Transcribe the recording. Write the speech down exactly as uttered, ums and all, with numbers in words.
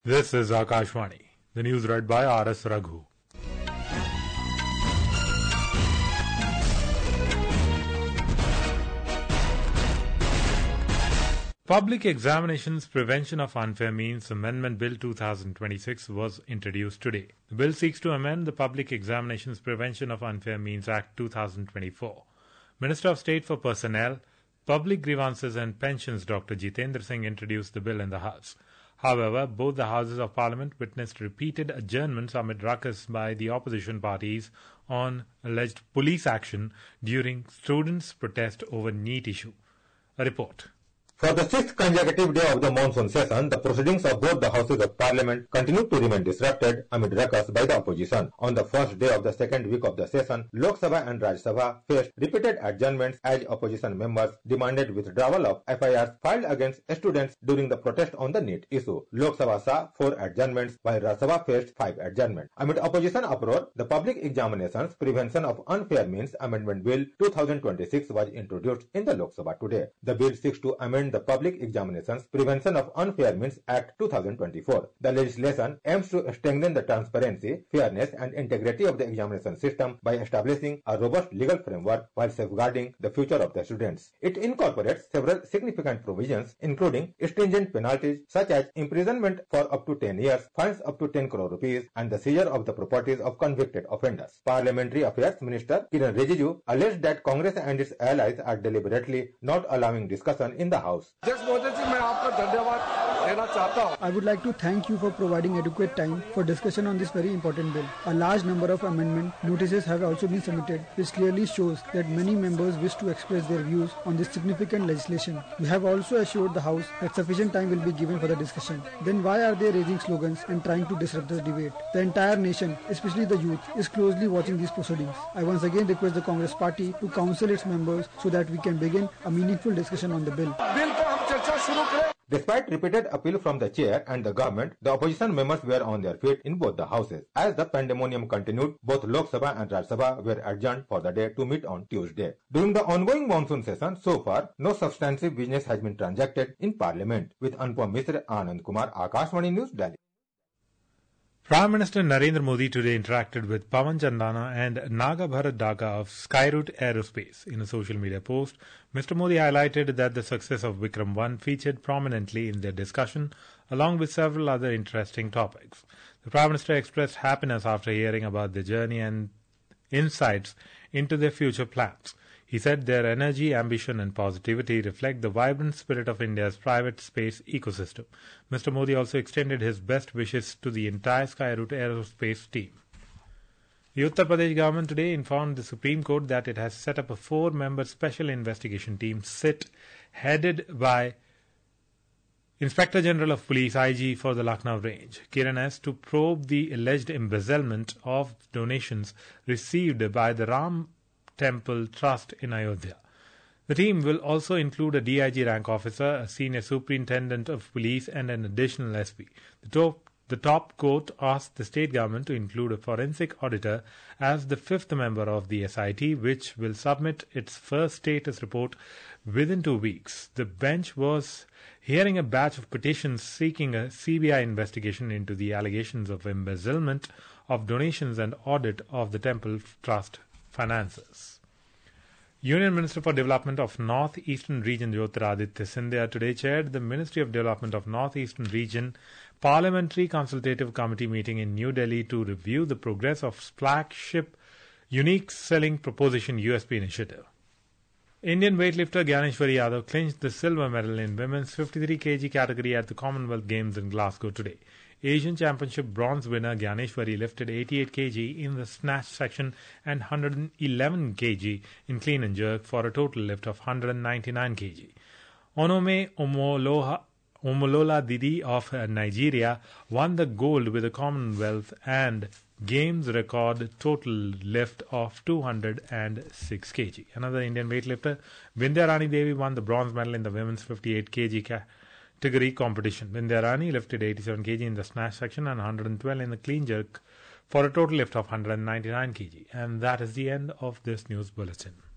This is Akashvani. The news read by R S Raghu. Public Examinations Prevention of Unfair Means Amendment Bill two thousand twenty-six was introduced today. The bill seeks to amend the Public Examinations Prevention of Unfair Means Act two thousand twenty-four. Minister of State for Personnel, Public Grievances and Pensions Doctor Jitendra Singh introduced the bill in the House. However, both the Houses of Parliament witnessed repeated adjournments amid ruckus by the opposition parties on alleged police action during students' protest over NEET issue. A report. For the sixth consecutive day of the monsoon session, the proceedings of both the Houses of Parliament continued to remain disrupted amid ruckus by the opposition. On the first day of the second week of the session, Lok Sabha and Rajya Sabha faced repeated adjournments as opposition members demanded withdrawal of F I Rs filed against students during the protest on the NEET issue. Lok Sabha saw four adjournments while Rajya Sabha faced five adjournments. Amid opposition uproar, the Public Examinations Prevention of Unfair Means Amendment Bill two thousand twenty-six was introduced in the Lok Sabha today. The bill seeks to amend the Public Examinations Prevention of Unfair Means Act two thousand twenty-four. The legislation aims to strengthen the transparency, fairness and integrity of the examination system by establishing a robust legal framework while safeguarding the future of the students. It incorporates several significant provisions including stringent penalties such as imprisonment for up to ten years, fines up to ten crore rupees and the seizure of the properties of convicted offenders. Parliamentary Affairs Minister Kiran Rijiju alleged that Congress and its allies are deliberately not allowing discussion in the House. I would like to thank you for providing adequate time for discussion on this very important bill. A large number of amendment notices have also been submitted, which clearly shows that many members wish to express their views on this significant legislation. You have also assured the House that sufficient time will be given for the discussion. Then why are they raising slogans and trying to disrupt the debate? The entire nation, especially the youth, is closely watching these proceedings. I once again request the Congress party to counsel its members so that we can begin a meaningful discussion on the bill. Despite repeated appeal from the chair and the government, the opposition members were on their feet in both the houses. As the pandemonium continued, both Lok Sabha and Rajya Sabha were adjourned for the day to meet on Tuesday. During the ongoing monsoon session, so far, no substantive business has been transacted in Parliament. With Anupam Misra, Anand Kumar, Akashvani News, Delhi. Prime Minister Narendra Modi today interacted with Pawan Chandana and Naga Bharat Daga of Skyroot Aerospace. In a social media post, Mister Modi highlighted that the success of Vikram one featured prominently in their discussion, along with several other interesting topics. The Prime Minister expressed happiness after hearing about their journey and insights into their future plans. He said their energy, ambition and positivity reflect the vibrant spirit of India's private space ecosystem. Mister Modi also extended his best wishes to the entire Skyroot Aerospace team. The Uttar Pradesh government today informed the Supreme Court that it has set up a four-member special investigation team, S I T, headed by Inspector General of Police I G for the Lucknow range, Kiran S, to probe the alleged embezzlement of donations received by the Ram Temple Trust in Ayodhya. The team will also include a D I G rank officer, a senior superintendent of police and an additional S P. The top, the top court asked the state government to include a forensic auditor as the fifth member of the S I T, which will submit its first status report within two weeks. The bench was hearing a batch of petitions seeking a C B I investigation into the allegations of embezzlement of donations and audit of the Temple Trust finances. Union Minister for Development of North Eastern Region Jyotiraditya Scindia today chaired the Ministry of Development of North Eastern Region Parliamentary Consultative Committee meeting in New Delhi to review the progress of flagship Unique Selling Proposition U S P initiative. Indian weightlifter Gyaneshwari Yadav clinched the silver medal in women's fifty-three kilograms category at the Commonwealth Games in Glasgow today. Asian Championship bronze winner Gyaneshwari lifted eighty-eight kilograms in the snatch section and one hundred eleven kilograms in clean and jerk for a total lift of one hundred ninety-nine kilograms. Onome Omoloha, Omolola Didi of Nigeria won the gold with a Commonwealth and Games record total lift of two hundred six kilograms. Another Indian weightlifter, Vindhya Rani Devi, won the bronze medal in the women's fifty-eight kilograms category competition. Vindhya Rani lifted eighty-seven kilograms in the snatch section and one hundred twelve in the clean jerk for a total lift of one hundred ninety-nine kilograms. And that is the end of this news bulletin.